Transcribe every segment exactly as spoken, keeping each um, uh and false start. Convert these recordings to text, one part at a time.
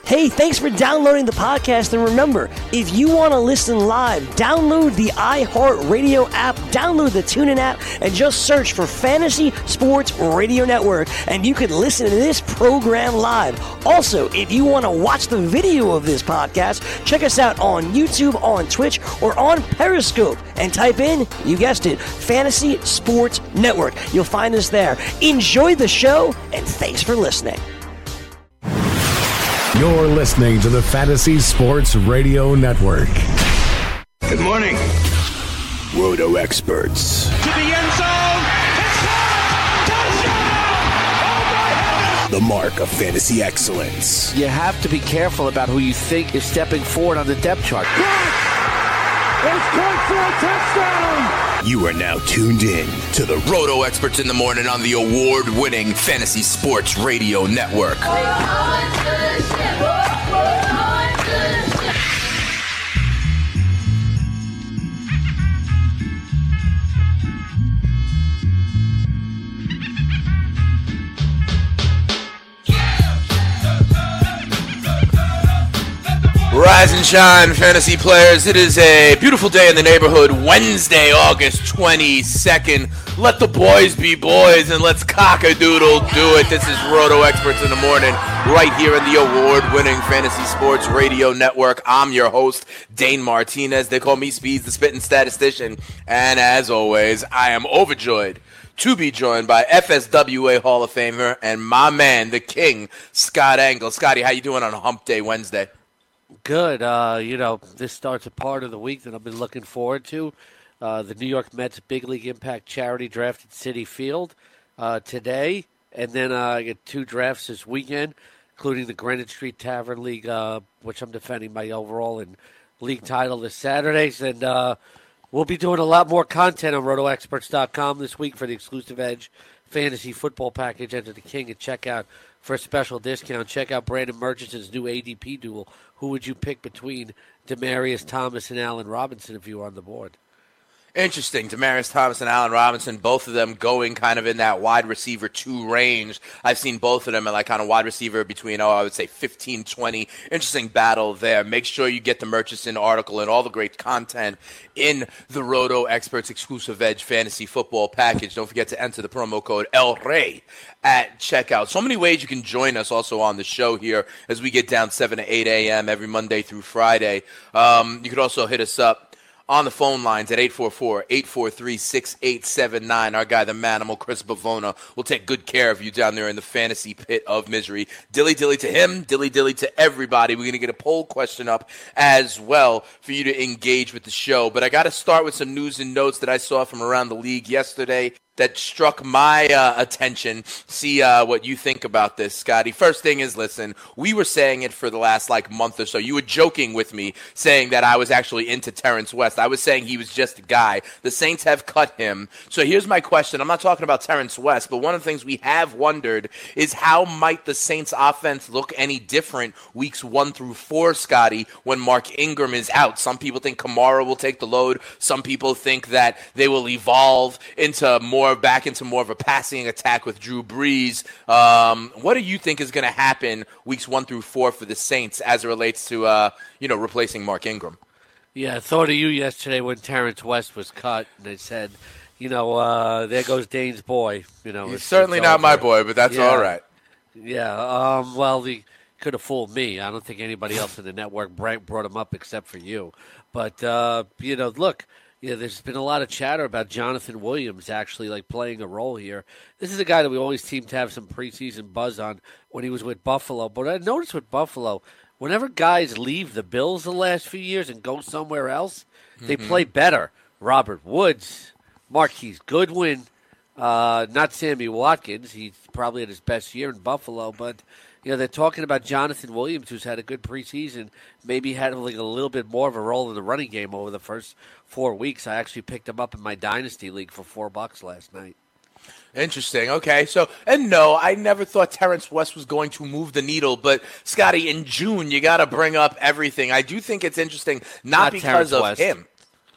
Hey, thanks for downloading the podcast, and remember, if you want to listen live, download the iHeartRadio app, download the TuneIn app, and just search for Fantasy Sports Radio Network, and you can listen to this program live. Also, if you want to watch the video of this podcast, check us out on YouTube, on Twitch, or on Periscope, and type in, you guessed it, Fantasy Sports Network. You'll find us there. Enjoy the show, and thanks for listening. You're listening to the Fantasy Sports Radio Network. Good morning. Roto Experts. To the end zone. It's touchdown! Oh my heavens! The mark of fantasy excellence. You have to be careful about who you think is stepping forward on the depth chart. It's caught for a touchdown! You are now tuned in to the Roto Experts in the Morning on the award-winning Fantasy Sports Radio Network. Rise and shine, fantasy players. It is a beautiful day in the neighborhood, Wednesday, August twenty-second. Let the boys be boys, and let's cock-a-doodle do it. This is Roto Experts in the Morning, right here in the award-winning Fantasy Sports Radio Network. I'm your host, Dane Martinez. They call me Speeds, the spitting statistician. And as always, I am overjoyed to be joined by F S W A Hall of Famer and my man, the king, Scott Engel. Scotty, how you doing on a Hump Day Wednesday? Good. Uh, you know, this starts a part of the week that I've been looking forward to. Uh, the New York Mets Big League Impact Charity Draft at Citi Field uh, today. And then uh, I get two drafts this weekend, including the Greenwich Street Tavern League, uh, which I'm defending my overall and league title this Saturdays. And uh, we'll be doing a lot more content on roto experts dot com this week for the exclusive Edge Fantasy Football Package. Enter the King and check out for a special discount. Check out Brandon Murchison's new A D P duel. Who would you pick between Demaryius Thomas and Allen Robinson if you were on the board? Interesting. Demaryius Thomas and Allen Robinson, both of them going kind of in that wide receiver two range. I've seen both of them in like kind of wide receiver between, oh, I would say fifteen, twenty. Interesting battle there. Make sure you get the Murchison article and all the great content in the Roto Experts exclusive Edge Fantasy Football Package. Don't forget to enter the promo code El Rey at checkout. So many ways you can join us also on the show here as we get down seven to eight a.m. every Monday through Friday. Um, you could also hit us up on the phone lines at eight four four, eight four three, six eight seven nine. Our guy, the manimal, Chris Bavona, will take good care of you down there in the fantasy pit of misery. Dilly dilly to him, dilly dilly to everybody. We're going to get a poll question up as well for you to engage with the show. But I got to start with some news and notes that I saw from around the league yesterday that struck my uh, attention. See uh, what you think about this, Scotty. First thing is, listen, we were saying it for the last like month or so. You were joking with me saying that I was actually into Terrence West. I was saying he was just a guy. The Saints have cut him. So here's my question. I'm not talking about Terrence West, but one of the things we have wondered is how might the Saints offense look any different weeks one through four, Scotty, when Mark Ingram is out? Some people think Kamara will take the load. Some people think that they will evolve into more back into more of a passing attack with Drew Brees. Um, what do you think is going to happen weeks one through four for the Saints as it relates to uh, you know replacing Mark Ingram? Yeah, I thought of you yesterday when Terrence West was cut. And they said, you know, uh, there goes Dane's boy. You know, He's it's, certainly it's not over. my boy, but that's yeah. all right. Yeah, um, well, he could have fooled me. I don't think anybody else in the network brought him up except for you. But, uh, you know, look, yeah, there's been a lot of chatter about Jonathan Williams actually like playing a role here. This is a guy that we always seem to have some preseason buzz on when he was with Buffalo. But I noticed with Buffalo, whenever guys leave the Bills the last few years and go somewhere else, they mm-hmm. play better. Robert Woods, Marquise Goodwin, uh, not Sammy Watkins. He's probably at his best year in Buffalo, but you know, they're talking about Jonathan Williams, who's had a good preseason, maybe had like a little bit more of a role in the running game over the first four weeks. I actually picked him up in my Dynasty League for four bucks last night. Interesting. Okay. So, and no, I never thought Terrence West was going to move the needle. But, Scotty, in June, you got to bring up everything. I do think it's interesting, not, not because Terrence of West. him.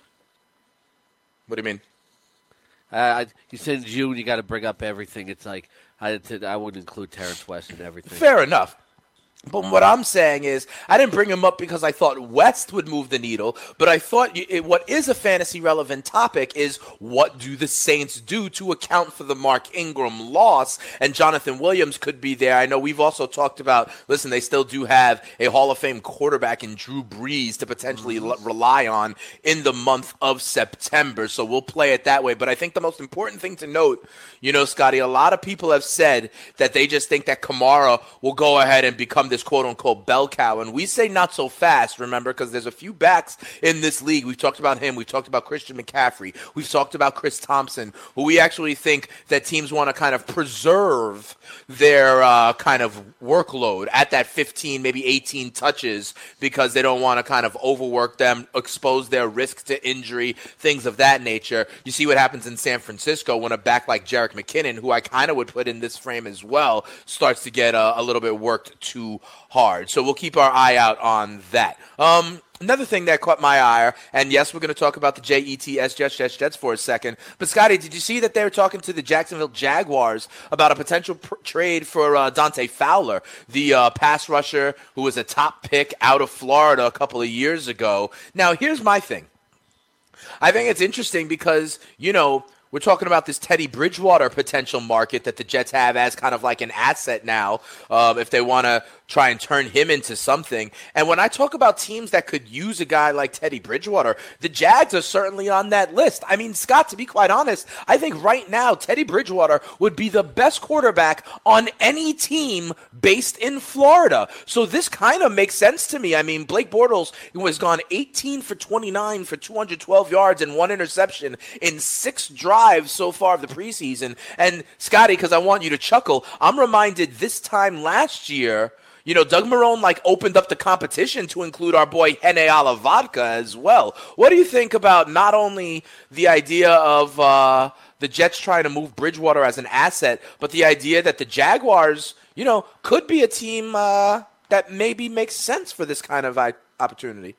What do you mean? Uh, you said in June you got to bring up everything. It's like I, I would include Terrence West in everything. Fair enough. But what I'm saying is, I didn't bring him up because I thought West would move the needle, but I thought it, what is a fantasy-relevant topic is what do the Saints do to account for the Mark Ingram loss, and Jonathan Williams could be there. I know we've also talked about, listen, they still do have a Hall of Fame quarterback in Drew Brees to potentially l- rely on in the month of September, so we'll play it that way. But I think the most important thing to note, you know, Scotty, a lot of people have said that they just think that Kamara will go ahead and become this quote-unquote bell cow, and we say not so fast, remember, because there's a few backs in this league. We've talked about him. We've talked about Christian McCaffrey. We've talked about Chris Thompson, who we actually think that teams want to kind of preserve their uh, kind of workload at that fifteen, maybe eighteen touches because they don't want to kind of overwork them, expose their risk to injury, things of that nature. You see what happens in San Francisco when a back like Jerick McKinnon, who I kind of would put in this frame as well, starts to get uh, a little bit worked too hard. So we'll keep our eye out on that. Um, another thing that caught my eye, and yes, we're going to talk about the J E T S Jets, Jets, Jets for a second. But Scotty, did you see that they were talking to the Jacksonville Jaguars about a potential pr- trade for uh, Dante Fowler, the uh, pass rusher who was a top pick out of Florida a couple of years ago? Now, here's my thing. I think it's interesting because, you know, we're talking about this Teddy Bridgewater potential market that the Jets have as kind of like an asset now, um, if they want to try and turn him into something. And when I talk about teams that could use a guy like Teddy Bridgewater, the Jags are certainly on that list. I mean, Scott, to be quite honest, I think right now Teddy Bridgewater would be the best quarterback on any team based in Florida. So this kind of makes sense to me. I mean, Blake Bortles was gone eighteen for twenty-nine for two hundred twelve yards and one interception in six drives so far of the preseason. And Scotty, because I want you to chuckle, I'm reminded this time last year, you know, Doug Marrone, like, opened up the competition to include our boy Hene Alavodka as well. What do you think about not only the idea of uh, the Jets trying to move Bridgewater as an asset, but the idea that the Jaguars, you know, could be a team uh, that maybe makes sense for this kind of uh, opportunity?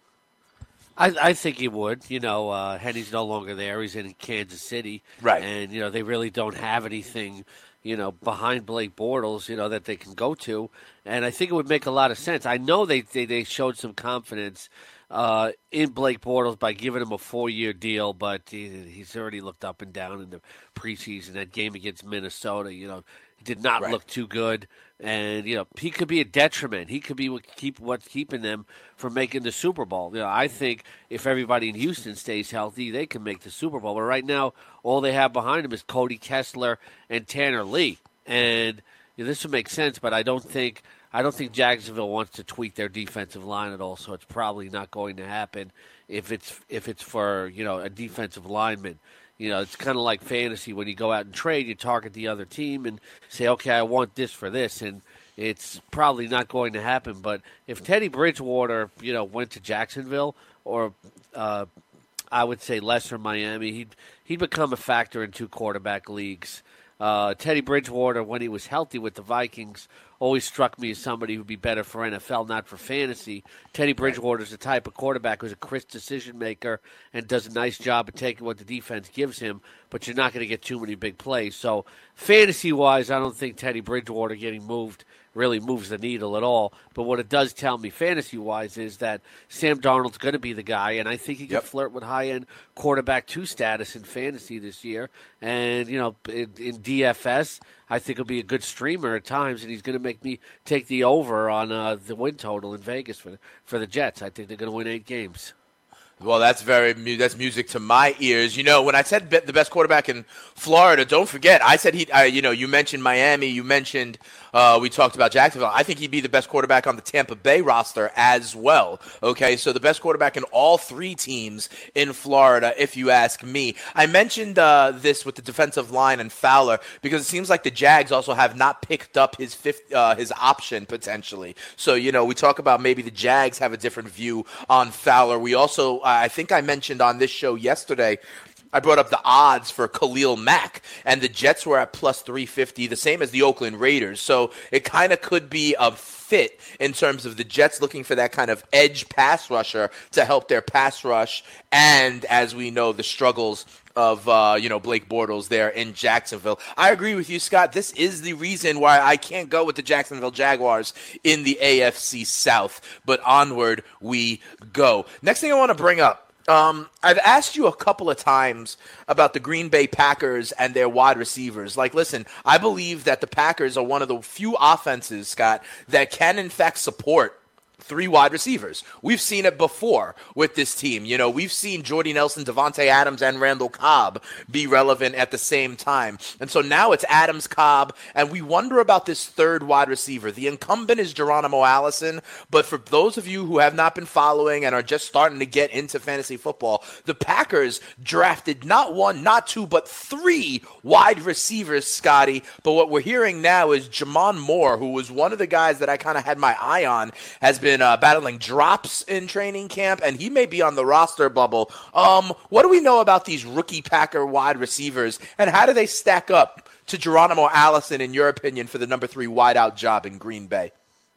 I, I think he would. You know, uh, Henny's no longer there. He's in Kansas City. Right. And, you know, they really don't have anything, you know, behind Blake Bortles, you know, that they can go to. And I think it would make a lot of sense. I know they they, they showed some confidence uh, in Blake Bortles by giving him a four-year deal, but he, he's already looked up and down in the preseason. That game against Minnesota, you know, he did not right. look too good. And, you know, he could be a detriment. He could be what keep what's keeping them from making the Super Bowl. You know, I think if everybody in Houston stays healthy, they can make the Super Bowl. But right now, all they have behind them is Cody Kessler and Tanner Lee. And you know, this would make sense, but I don't think I don't think Jacksonville wants to tweak their defensive line at all, so it's probably not going to happen if it's if it's for, you know, a defensive lineman. You know, it's kind of like fantasy. When you go out and trade, you target the other team and say, okay, I want this for this, and it's probably not going to happen. But if Teddy Bridgewater, you know, went to Jacksonville or uh, I would say lesser Miami, he'd, he'd become a factor in two quarterback leagues. Uh, Teddy Bridgewater, when he was healthy with the Vikings, always struck me as somebody who'd be better for N F L, not for fantasy. Teddy Bridgewater is the type of quarterback who's a crisp decision maker and does a nice job of taking what the defense gives him, but you're not going to get too many big plays. So fantasy-wise, I don't think Teddy Bridgewater getting moved really moves the needle at all. But what it does tell me fantasy-wise is that Sam Darnold's going to be the guy, and I think he can yep. flirt with high-end quarterback two status in fantasy this year. And, you know, in, in D F S, I think he'll be a good streamer at times, and he's going to make me take the over on uh, the win total in Vegas for, for the Jets. I think they're going to win eight games. Well, that's very that's music to my ears. You know, when I said the best quarterback in Florida, don't forget, I said he. I, you know, you mentioned Miami, you mentioned uh, we talked about Jacksonville. I think he'd be the best quarterback on the Tampa Bay roster as well. Okay, so the best quarterback in all three teams in Florida, if you ask me. I mentioned uh, this with the defensive line and Fowler because it seems like the Jags also have not picked up his fifth uh, his option potentially. So you know, we talk about maybe the Jags have a different view on Fowler. We also. I think I mentioned on this show yesterday, I brought up the odds for Khalil Mack, and the Jets were at plus three fifty, the same as the Oakland Raiders. So it kind of could be a fit in terms of the Jets looking for that kind of edge pass rusher to help their pass rush, and as we know, the struggles of, uh, you know, Blake Bortles there in Jacksonville. I agree with you, Scott. This is the reason why I can't go with the Jacksonville Jaguars in the A F C South. But onward we go. Next thing I want to bring up, um, I've asked you a couple of times about the Green Bay Packers and their wide receivers. Like, listen, I believe that the Packers are one of the few offenses, Scott, that can in fact support three wide receivers. We've seen it before with this team. You know, we've seen Jordy Nelson, Devontae Adams, and Randall Cobb be relevant at the same time. And so now it's Adams, Cobb, and we wonder about this third wide receiver. The incumbent is Geronimo Allison, but for those of you who have not been following and are just starting to get into fantasy football, the Packers drafted not one, not two, but three wide receivers, Scotty. But what we're hearing now is Jamon Moore, who was one of the guys that I kind of had my eye on, has been Uh, battling drops in training camp, and he may be on the roster bubble. Um, what do we know about these rookie Packer wide receivers, and how do they stack up to Geronimo Allison, in your opinion, for the number three wideout job in Green Bay?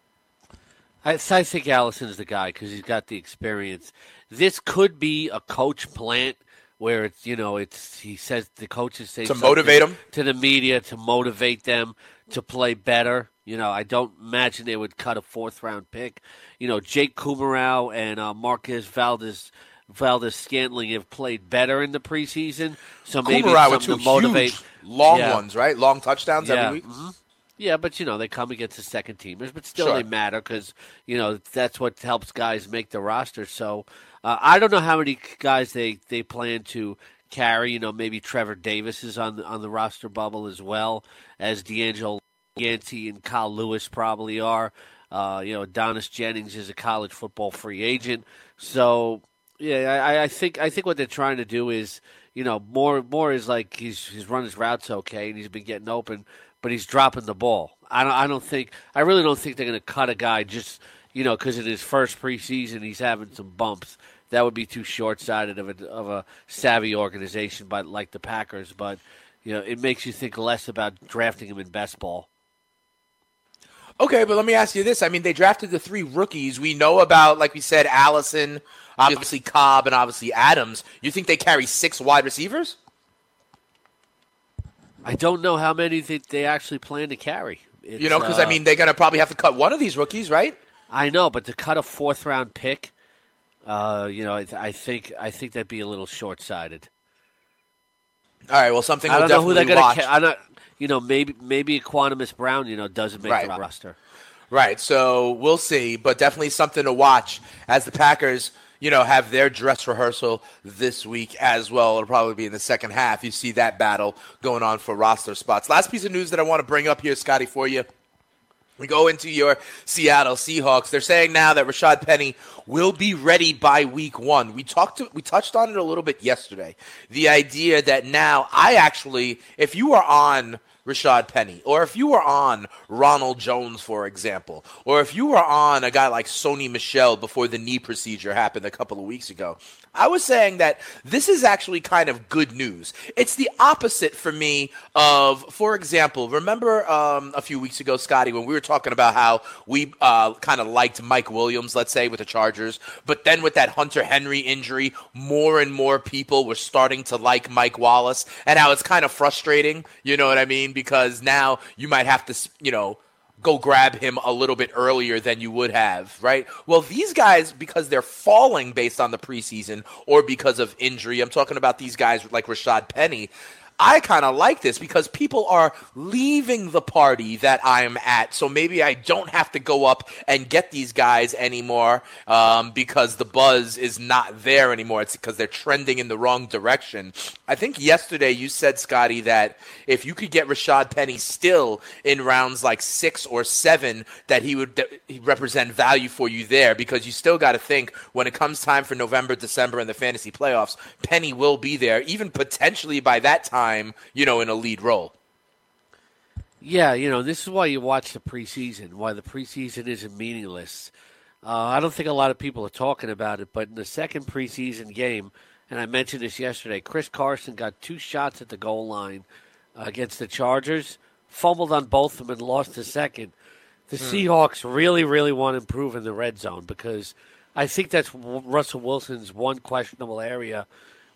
I, I think Allison's the guy because he's got the experience. This could be a coach plant where it's, you know, it's he says the coaches say to motivate them to the media to motivate them to play better. You know, I don't imagine they would cut a fourth-round pick. You know, Jake Kumerow and uh, Marquez Valdez Valdez Scantling have played better in the preseason, so maybe Kumerow it's with something two to motivate. huge, long yeah. ones, right? Long touchdowns yeah. every week. Mm-hmm. Yeah, but, you know, they come against the second teamers, but still Sure. they matter because, you know, that's what helps guys make the roster. So uh, I don't know how many guys they, they plan to carry. You know, maybe Trevor Davis is on the, on the roster bubble as well as D'Angelo Yancey and Kyle Lewis probably are. Uh, you know, Adonis Jennings is a college football free agent. So, yeah, I, I think I think what they're trying to do is, you know, more more is like he's he's run his routes okay and he's been getting open, but he's dropping the ball. I don't I don't think I really don't think they're going to cut a guy just, you know, because in his first preseason he's having some bumps. That would be too short-sighted of a of a savvy organization, but like the Packers. But you know, it makes you think less about drafting him in best ball. Okay, but let me ask you this. I mean, they drafted the three rookies. We know about, like we said, Allison, obviously Cobb, and obviously Adams. You think they carry six wide receivers? I don't know how many they, they actually plan to carry. It's, you know, because, uh, I mean, they're going to probably have to cut one of these rookies, right? I know, but to cut a fourth-round pick, uh, you know, I, I think I think that'd be a little short-sighted. All right, well, something I we'll don't know who they're definitely going watch. to. I'm not. You know, maybe maybe Equanimus Brown, you know, doesn't make Right, the right. roster. Right, so we'll see, but definitely something to watch as the Packers, you know, have their dress rehearsal this week as well. It'll probably be in the second half. You see that battle going on for roster spots. Last piece of news that I want to bring up here, Scotty, for you. We go into your Seattle Seahawks. They're saying now that Rashad Penny will be ready by week one. We talked to, we touched on it a little bit yesterday. The idea that now I actually, if you are on Rashad Penny, or if you were on Ronald Jones, for example, or if you were on a guy like Sony Michel before the knee procedure happened a couple of weeks ago, I was saying that this is actually kind of good news. It's the opposite for me of, for example, remember um, a few weeks ago, Scotty, when we were talking about how we uh, kind of liked Mike Williams, let's say, with the Chargers, but then with that Hunter Henry injury, more and more people were starting to like Mike Wallace, and how it's kind of frustrating, you know what I mean? Because now you might have to, you know, go grab him a little bit earlier than you would have, right? Well, these guys, because they're falling based on the preseason or because of injury, I'm talking about these guys like Rashad Penny, I kind of like this because people are leaving the party that I'm at. So maybe I don't have to go up and get these guys anymore um, because the buzz is not there anymore. It's because they're trending in the wrong direction. I think yesterday you said, Scotty, that if you could get Rashad Penny still in rounds like six or seven, that he would de- represent value for you there, because you still got to think when it comes time for November, December, and the fantasy playoffs, Penny will be there, even potentially by that time, you know, in a lead role. Yeah, you know, this is why you watch the preseason, why the preseason isn't meaningless. Uh, I don't think a lot of people are talking about it, but in the second preseason game, and I mentioned this yesterday, Chris Carson got two shots at the goal line uh, against the Chargers, fumbled on both of them and lost the second. The hmm. Seahawks really, really want to improve in the red zone, because I think that's Russell Wilson's one questionable area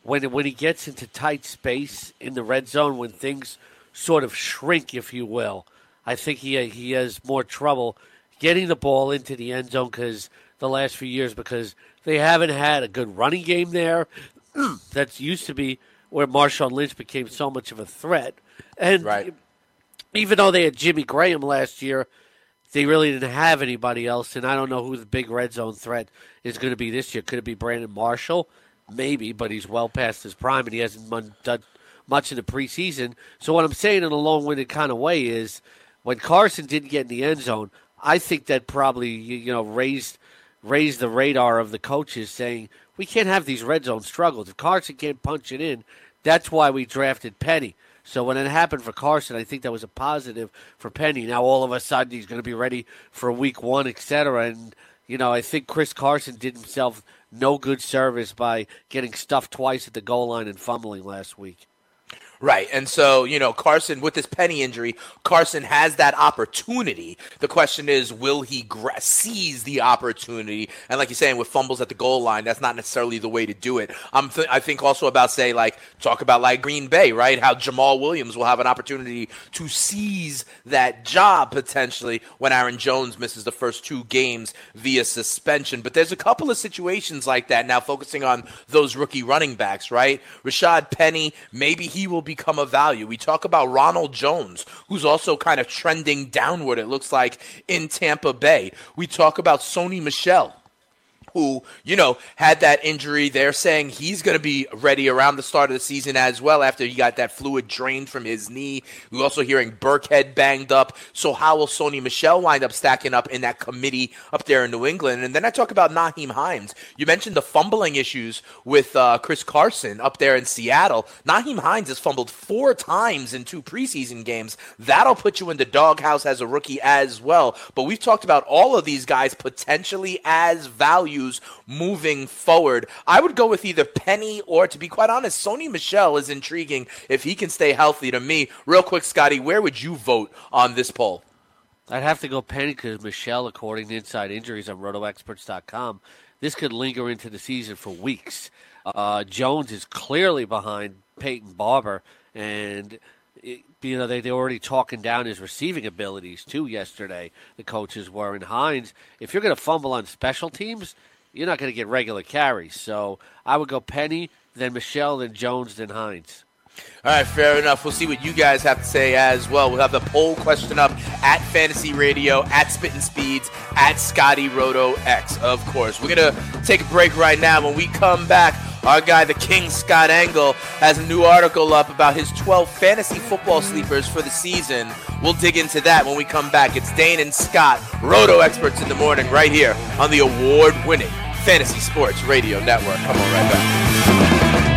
when when he gets into tight space in the red zone, when things sort of shrink, if you will, I think he he has more trouble getting the ball into the end zone because the last few years because they haven't had a good running game there. That's used to be where Marshawn Lynch became so much of a threat. And right. even though they had Jimmy Graham last year, they really didn't have anybody else, and I don't know who the big red zone threat is going to be this year. Could it be Brandon Marshall? Maybe, but he's well past his prime, and he hasn't done much in the preseason. So what I'm saying in a long-winded kind of way is when Carson didn't get in the end zone, I think that probably you know raised raised the radar of the coaches saying, we can't have these red zone struggles. If Carson can't punch it in, that's why we drafted Penny. So when it happened for Carson, I think that was a positive for Penny. Now all of a sudden he's going to be ready for week one, et cetera. And, you know, I think Chris Carson did himself no good service by getting stuffed twice at the goal line and fumbling last week. Right, and so, you know, Carson, with this Penny injury, Carson has that opportunity. The question is, will he gra- seize the opportunity? And like you're saying, with fumbles at the goal line, that's not necessarily the way to do it. I'm th- I think also about, say, like, talk about like Green Bay, right? How Jamal Williams will have an opportunity to seize that job potentially when Aaron Jones misses the first two games via suspension. But there's a couple of situations like that now, focusing on those rookie running backs, right? Rashad Penny, maybe he will become a value. We talk about Ronald Jones, who's also kind of trending downward, it looks like, in Tampa Bay. We talk about Sony Michel, who, you know, had that injury. They're saying he's going to be ready around the start of the season as well after he got that fluid drained from his knee. We're also hearing Burkhead banged up. So how will Sony Michel wind up stacking up in that committee up there in New England? And then I talk about Nyheim Hines. You mentioned the fumbling issues with uh, Chris Carson up there in Seattle. Nyheim Hines has fumbled four times in two preseason games. That'll put you in the doghouse as a rookie as well. But we've talked about all of these guys potentially as value moving forward. I would go with either Penny or, to be quite honest, Sony Michel is intriguing if he can stay healthy to me. Real quick, Scotty, where would you vote on this poll? I'd have to go Penny because Michel, according to Inside Injuries on roto experts dot com, this could linger into the season for weeks. Uh, Jones is clearly behind Peyton Barber, and it, you know they they're already talking down his receiving abilities too. Yesterday, the coaches were. And Hines, if you're going to fumble on special teams, you're not going to get regular carries. So I would go Penny, then Michel, then Jones, then Hines. All right, fair enough. We'll see what you guys have to say as well. We'll have the poll question up at Fantasy Radio, at Spittin' Speeds, at Scotty Roto X, of course. We're going to take a break right now. When we come back, our guy, the King, Scott Engel, has a new article up about his twelve fantasy football sleepers for the season. We'll dig into that when we come back. It's Dane and Scott, Roto Experts in the Morning, right here on the award-winning Fantasy Sports Radio Network. Come on, right back.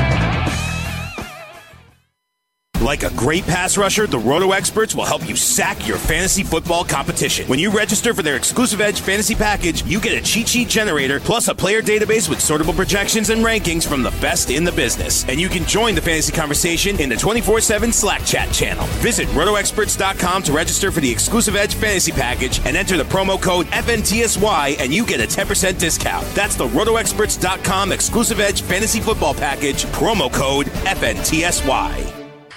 Like a great pass rusher, the Roto Experts will help you sack your fantasy football competition. When you register for their exclusive Edge fantasy package, you get a cheat sheet generator plus a player database with sortable projections and rankings from the best in the business. And you can join the fantasy conversation in the twenty-four seven Slack chat channel. Visit roto experts dot com to register for the exclusive Edge fantasy package and enter the promo code F N T S Y and you get a ten percent discount. That's the roto experts dot com exclusive Edge fantasy football package, promo code F N T S Y.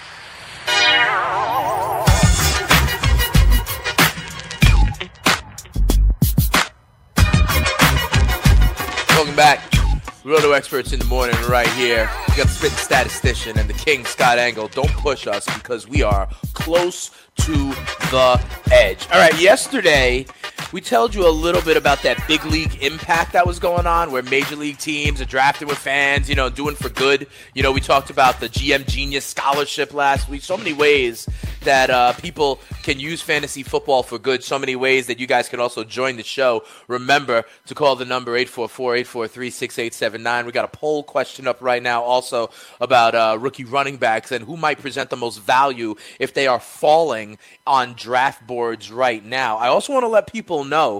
Welcome back. Roto Experts in the Morning right here. We got the Spittin' Statistician and the King, Scott Engel. Don't push us because we are close to the edge. All right, yesterday we told you a little bit about that big league impact that was going on where major league teams are drafting with fans, you know, doing for good. You know, we talked about the G M Genius Scholarship last week. So many ways that uh, people can use fantasy football for good. So many ways that you guys can also join the show. Remember to call the number eight four four, eight four three, six eight seven nine. We got a poll question up right now also about uh, rookie running backs and who might present the most value if they are falling on draft boards right now. I also want to let people know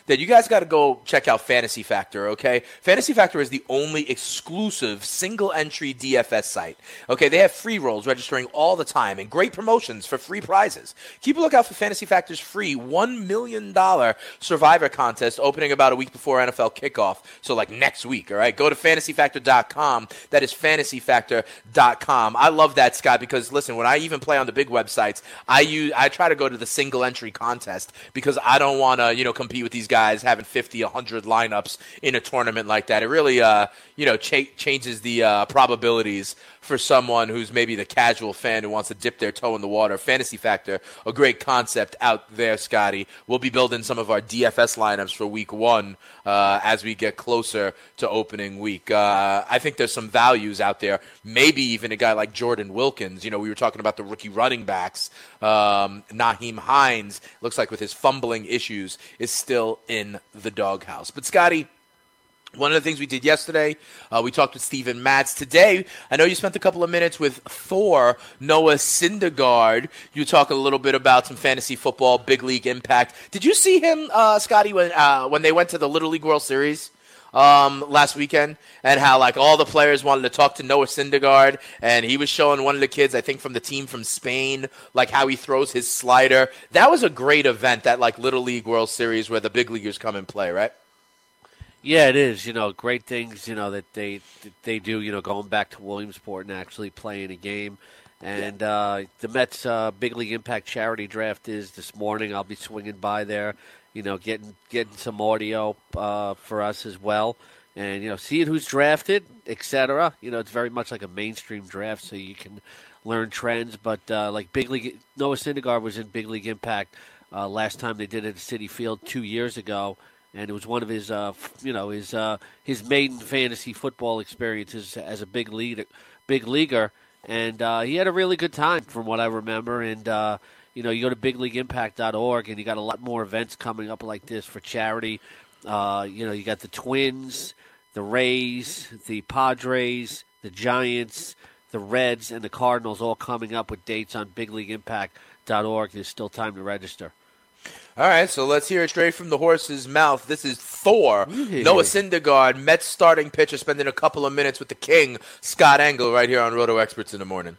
that you guys got to go check out Fantasy Factor, okay? Fantasy Factor is the only exclusive single-entry D F S site, okay? They have free rolls registering all the time and great promotions for free prizes. Keep a lookout for Fantasy Factor's free one million dollars Survivor contest opening about a week before N F L kickoff, so like next week, all right? Go to fantasy factor dot com. That is fantasy factor dot com. I love that, Scott, because, listen, when I even play on the big websites, I use I try to go to the single-entry contest because I don't want to, you know, compete with these guys having fifty, one hundred lineups in a tournament like that. It really, uh, you know, cha- changes the uh, probabilities for someone who's maybe the casual fan who wants to dip their toe in the water. Fantasy Factor, a great concept out there, Scotty. We'll be building some of our D F S lineups for week one uh, as we get closer to opening week. Uh, I think there's some values out there. Maybe even a guy like Jordan Wilkins. You know, we were talking about the rookie running backs. Um, Nyheim Hines, looks like with his fumbling issues, is still in the doghouse. But, Scotty, one of the things we did yesterday, uh, we talked with Steven Matz. Today, I know you spent a couple of minutes with Thor, Noah Syndergaard. You talk a little bit about some fantasy football, big league impact. Did you see him, uh, Scotty, when uh, when they went to the Little League World Series um, last weekend, and how like all the players wanted to talk to Noah Syndergaard, and he was showing one of the kids, I think from the team from Spain, like how he throws his slider. That was a great event, that like Little League World Series where the big leaguers come and play, right? Yeah, it is. You know, great things, you know, that they that they do, you know, going back to Williamsport and actually playing a game. And uh, the Mets uh, Big League Impact Charity Draft is this morning. I'll be swinging by there, you know, getting getting some audio uh, for us as well. And, you know, seeing who's drafted, et cetera. You know, it's very much like a mainstream draft, so you can learn trends. But, uh, like, Big League, Noah Syndergaard was in Big League Impact uh, last time they did it at Citi Field two years ago. And it was one of his, uh, you know, his uh, his maiden fantasy football experiences as a big leader, big leaguer, and uh, he had a really good time, from what I remember. And uh, you know, you go to big league impact dot org, and you got a lot more events coming up like this for charity. Uh, you know, you got the Twins, the Rays, the Padres, the Giants, the Reds, and the Cardinals all coming up with dates on big league impact dot org. There's still time to register. All right, so let's hear it straight from the horse's mouth. This is Thor, yeah. Noah Syndergaard, Mets starting pitcher, spending a couple of minutes with the king, Scott Engel, right here on Roto Experts in the Morning.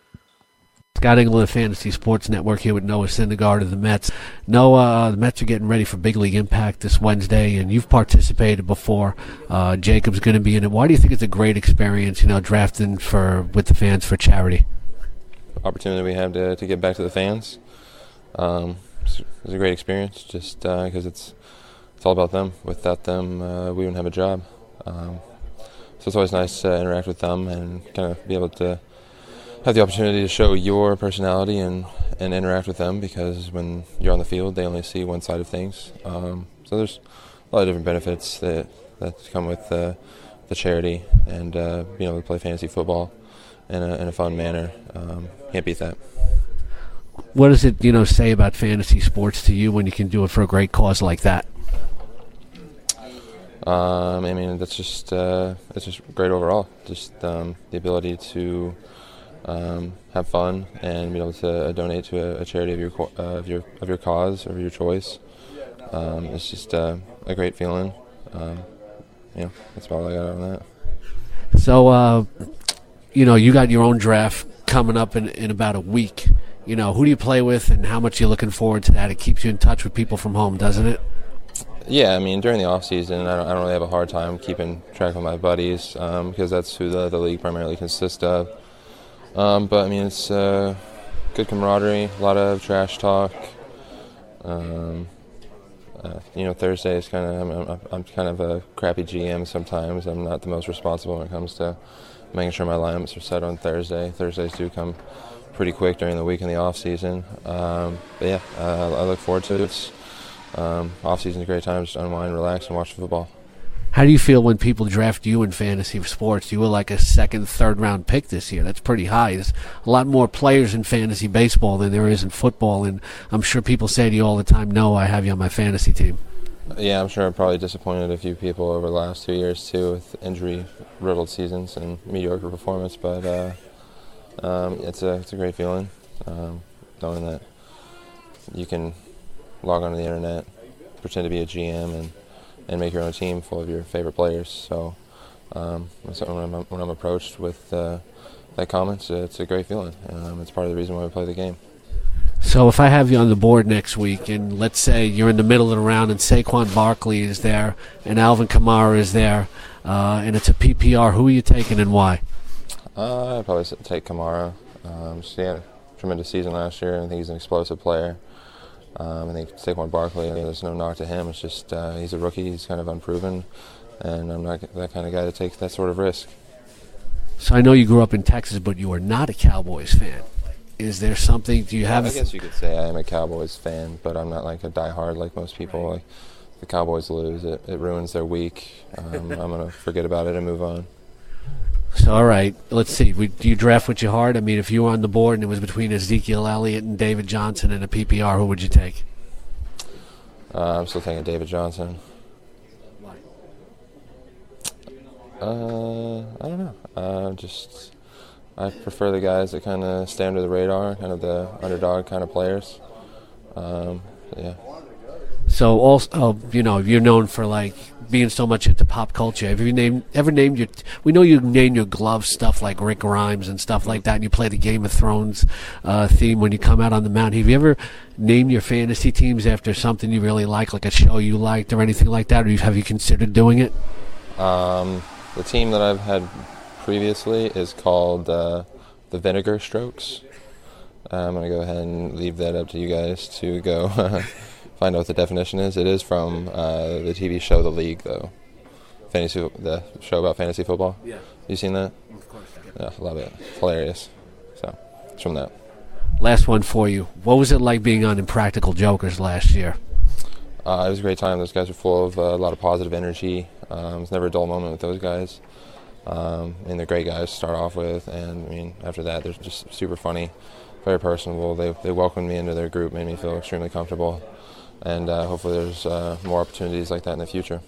Scott Engel of the Fantasy Sports Network here with Noah Syndergaard of the Mets. Noah, uh, the Mets are getting ready for Big League Impact this Wednesday, and you've participated before. Uh, Jacob's going to be in it. Why do you think it's a great experience, you know, drafting for with the fans for charity? Opportunity we have to to get back to the fans. Um, It was a great experience, just because uh, it's it's all about them. Without them, uh, we wouldn't have a job. Um, so it's always nice to interact with them and kind of be able to have the opportunity to show your personality and, and interact with them, because when you're on the field, they only see one side of things. Um, so there's a lot of different benefits that, that come with uh, the charity and uh, being able to play fantasy football in a, in a fun manner. Um, can't beat that. What does it, you know, say about fantasy sports to you when you can do it for a great cause like that? Um, I mean, that's just uh, it's just great overall. Just um, the ability to um, have fun and be able to donate to a, a charity of your uh, of your of your cause or your choice. Um, it's just uh, a great feeling. Um, you know, that's all I got on that. So, uh, you know, you got your own draft coming up in, in about a week. You know, who do you play with and how much you're looking forward to that? It keeps you in touch with people from home, doesn't it? Yeah, I mean, during the off season, I don't, I don't really have a hard time keeping track of my buddies um, because that's who the, the league primarily consists of. Um, but, I mean, it's uh, good camaraderie, a lot of trash talk. Um, uh, you know, Thursday is kind of, I'm, I'm, I'm kind of a crappy G M sometimes. I'm not the most responsible when it comes to making sure my lineups are set on Thursday. Thursdays do come pretty quick during the week in the off season. Um, but yeah, uh, I look forward to it. It's, um, off season is a great time to unwind, relax, and watch football. How do you feel when people draft you in fantasy sports? You were like a second, third round pick this year. That's pretty high. There's a lot more players in fantasy baseball than there is in football, and I'm sure people say to you all the time, "No, I have you on my fantasy team." Yeah, I'm sure I probably disappointed a few people over the last two years too, with injury-riddled seasons and mediocre performance, but. Uh, Um, it's a it's a great feeling, um, knowing that you can log onto the internet, pretend to be a G M, and and make your own team full of your favorite players. So um, so when, I'm, when I'm approached with uh, that comment, it's a great feeling. Um, it's part of the reason why we play the game. So if I have you on the board next week, and let's say you're in the middle of the round and Saquon Barkley is there and Alvin Kamara is there, uh, and it's a P P R, who are you taking and why? Uh, I'd probably take Kamara. Um, so he had a tremendous season last year. I think he's an explosive player. Um, I think Saquon Barkley, there's no knock to him. It's just uh, he's a rookie. He's kind of unproven, and I'm not that kind of guy to take that sort of risk. So I know you grew up in Texas, but you are not a Cowboys fan. Is there something, do you have... I guess you could say I am a Cowboys fan, but I'm not like a diehard like most people. Like, the Cowboys lose, it, it ruins their week. Um, I'm going to forget about it and move on. So, all right, let's see. We, do you draft with your heart? I mean, if you were on the board and it was between Ezekiel Elliott and David Johnson in a P P R, who would you take? Uh, I'm still thinking David Johnson. Why? Uh, I don't know. Uh, just, I prefer the guys that kind of stay under the radar, kind of the underdog kind of players. Um, yeah. So, also, you know, you're known for, like, being so much into pop culture. Have you named, ever named your, we know you name your gloves stuff like Rick Grimes and stuff like that, and you play the Game of Thrones uh, theme when you come out on the mound. Have you ever named your fantasy teams after something you really like, like a show you liked or anything like that, or have you considered doing it? Um, the team that I've had previously is called uh, the Vinegar Strokes. I'm going to go ahead and leave that up to you guys to go find out what the definition is. It is from uh, the T V show The League, though. Fantasy, the show about fantasy football. Yeah. You seen that? Of course. Yeah, love it. It's hilarious. So, it's from that. Last one for you. What was it like being on Impractical Jokers last year? Uh, it was a great time. Those guys were full of uh, a lot of positive energy. Um, it's never a dull moment with those guys. Um, and they're great guys to start off with. And, I mean, after that, they're just super funny, very personable. They, they welcomed me into their group, made me feel extremely comfortable. And uh, hopefully there's uh, more opportunities like that in the future.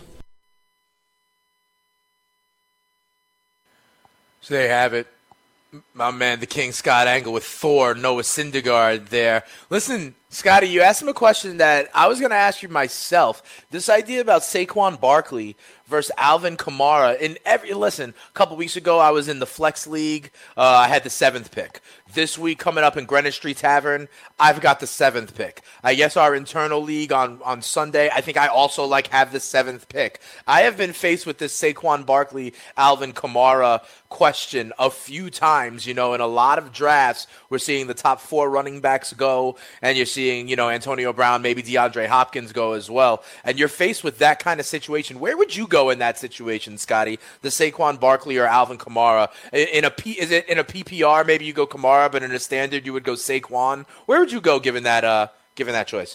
So there you have it. My man, the King, Scott Engel, with Thor, Noah Syndergaard there. Listen, Scotty, you asked him a question that I was going to ask you myself. This idea about Saquon Barkley versus Alvin Kamara. In every listen, a couple weeks ago, I was in the Flex League. Uh, I had the seventh pick. This week, coming up in Greenwich Street Tavern, I've got the seventh pick. I guess our internal league on, on Sunday, I think I also like have the seventh pick. I have been faced with this Saquon Barkley, Alvin Kamara question a few times. You know, in a lot of drafts, we're seeing the top four running backs go, and you're seeing, you know, Antonio Brown, maybe DeAndre Hopkins go as well. And you're faced with that kind of situation. Where would you go in that situation, Scotty? The Saquon Barkley or Alvin Kamara? In, in a P, is it in a P P R? Maybe you go Kamara, but in a standard, you would go Saquon. Where would you go given that uh, given that choice?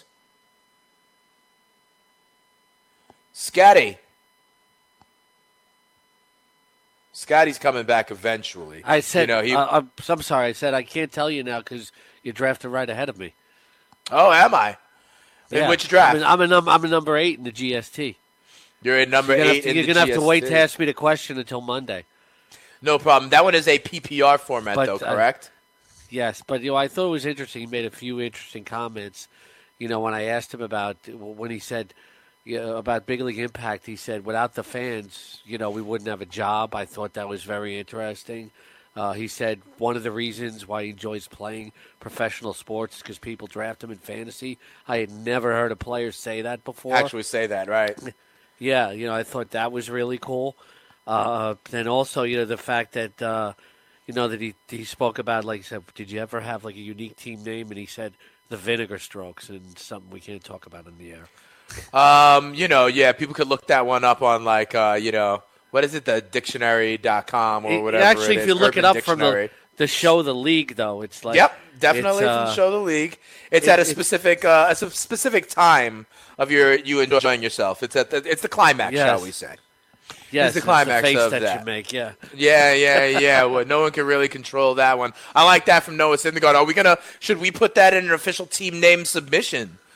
Scotty. Scotty's coming back eventually. I said, you know, he, uh, I'm, I'm sorry, I said I can't tell you now because you drafted right ahead of me. Oh, am I? In Yeah. which draft? I'm, in, I'm, a num- I'm a number eight in the G S T. You're in number You're eight gonna in You're the going to have to wait G S T. to ask me the question until Monday. No problem. That one is a P P R format, But, though, uh, correct? Yes, but you know, I thought it was interesting. He made a few interesting comments. You know, when I asked him about when he said you know, about Big League Impact, he said without the fans, you know, we wouldn't have a job. I thought that was very interesting. Uh, he said one of the reasons why he enjoys playing professional sports is because people draft him in fantasy. I had never heard a player say that before. Actually, say that, right? Yeah, you know, I thought that was really cool. Uh, and also, you know, the fact that, uh, you know, that he, he spoke about, like he said, did you ever have, like, a unique team name? And he said the Vinegar Strokes, and something we can't talk about in the air. Um, you know, yeah, people could look that one up on, like, uh, you know, what is it, the dictionary dot com or It- whatever Actually, it if is, you look Urban it up from Dictionary. the, the show The League, though, it's like... Yep, definitely it's, from uh, the show The League. It's it- at a it's- specific uh, a s- specific time of your you enjoying yourself. It's at the, it's the climax, Yes. shall we say. Yes, the it's climax face of that, that. you make, yeah. Yeah, yeah, yeah. Well, no one can really control that one. I like that from Noah Syndergaard. Are we gonna? Should we put that in an official team name submission?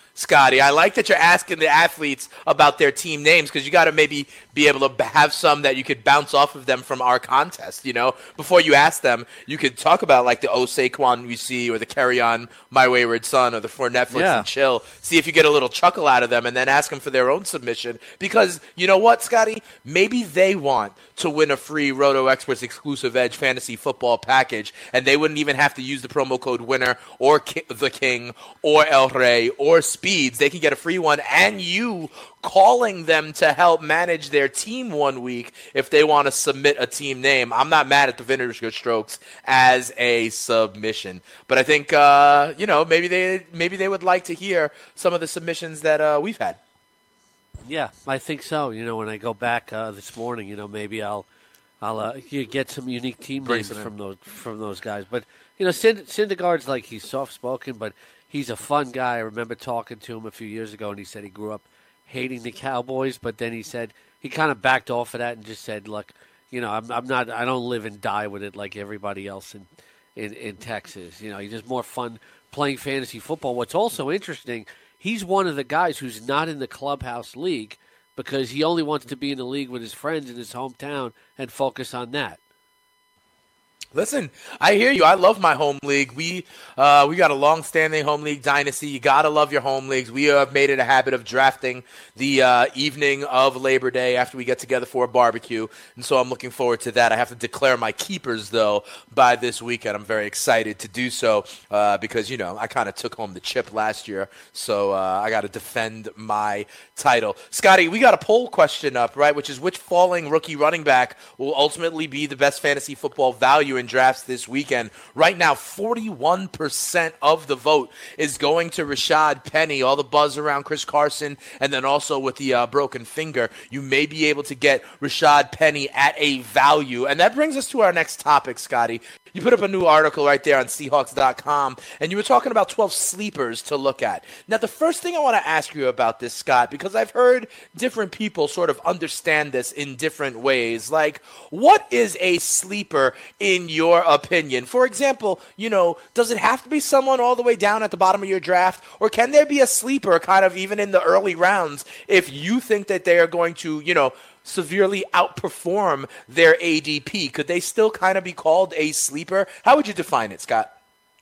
Scotty. I like that you're asking the athletes about their team names because you got to maybe be able to have some that you could bounce off of them from our contest. You know, before you ask them, you could talk about like the O Saquon we see or the Carry On My Wayward Son or the For Netflix yeah. and Chill. See if you get a little chuckle out of them and then ask them for their own submission because you know what, Scotty? Maybe they want to win a free Roto Experts exclusive Edge fantasy football package and they wouldn't even have to use the promo code winner or Ki- the King or El Rey or Speed. They can get a free one and you calling them to help manage their team one week if they want to submit a team name. I'm not mad at the Vinegar Strokes as a submission, but I think uh, you know maybe they maybe they would like to hear some of the submissions that uh, we've had. Yeah, I think so. You know, when I go back uh, this morning, you know, maybe I'll I'll uh, you get some unique team Bring names some in. from those from those guys. But you know, Sind- Syndergaard's like he's soft spoken, but he's a fun guy. I remember talking to him a few years ago, and he said he grew up hating the Cowboys, but then he said he kind of backed off of that and just said, "Look, you know, I'm, I'm not, I don't live and die with it like everybody else in, in, in Texas. You know, he's just more fun playing fantasy football." What's also interesting, he's one of the guys who's not in the clubhouse league because he only wants to be in the league with his friends in his hometown and focus on that. Listen, I hear you. I love my home league. We uh, we got a long-standing home league dynasty. You got to love your home leagues. We have made it a habit of drafting the uh, evening of Labor Day after we get together for a barbecue, and so I'm looking forward to that. I have to declare my keepers, though, by this weekend. I'm very excited to do so uh, because, you know, I kind of took home the chip last year, so uh, I got to defend my title. Scotty, we got a poll question up, right, which is which falling rookie running back will ultimately be the best fantasy football value in drafts this weekend. Right now, forty-one percent of the vote is going to Rashad Penny. All the buzz around Chris Carson, and then also with the uh, broken finger, you may be able to get Rashad Penny at a value. And that brings us to our next topic, Scotty. You put up a new article right there on Seahawks dot com, and you were talking about twelve sleepers to look at. Now, the first thing I want to ask you about this, Scott, because I've heard different people sort of understand this in different ways. Like, what is a sleeper in your opinion? For example, you know, does it have to be someone all the way down at the bottom of your draft, or can there be a sleeper kind of even in the early rounds if you think that they are going to, you know, severely outperform their A D P? Could they still kind of be called a sleeper? How would you define it, Scott?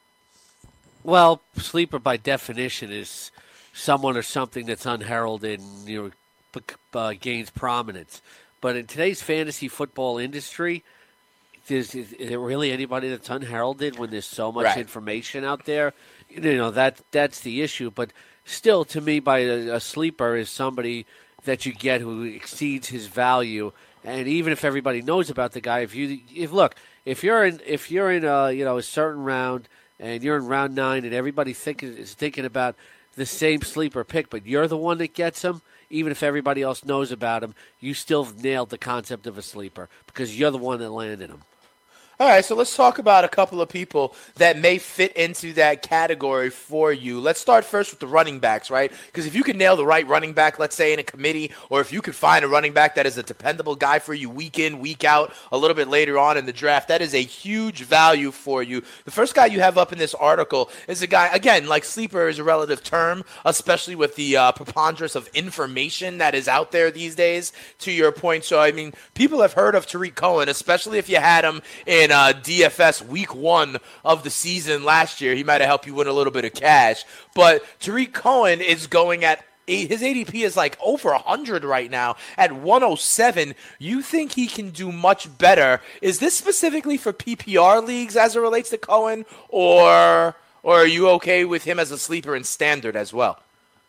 Well, sleeper by definition is someone or something that's unheralded and, you know, uh, gains prominence. But in today's fantasy football industry, is, is there really anybody that's unheralded when there's so much right. information out there? You know, that that's the issue. But still, to me, by a, a sleeper is somebody that you get who exceeds his value. And even if everybody knows about the guy, if you if look, if you're in if you're in a you know a certain round and you're in round nine and everybody think, is thinking about the same sleeper pick, but you're the one that gets him, even if everybody else knows about him, you still nailed the concept of a sleeper because you're the one that landed him. All right, so let's talk about a couple of people that may fit into that category for you. Let's start first with the running backs, right? Because if you can nail the right running back, let's say in a committee, or if you could find a running back that is a dependable guy for you week in, week out, a little bit later on in the draft, that is a huge value for you. The first guy you have up in this article is a guy, again, like sleeper is a relative term, especially with the uh, preponderance of information that is out there these days, to your point. So, I mean, people have heard of Tariq Cohen, especially if you had him in uh, D F S week one of the season last year. He might have helped you win a little bit of cash. But Tariq Cohen is going at his A D P is like over one hundred right now at one oh seven. You think he can do much better? Is this specifically for P P R leagues as it relates to Cohen, or or are you okay with him as a sleeper in standard as well?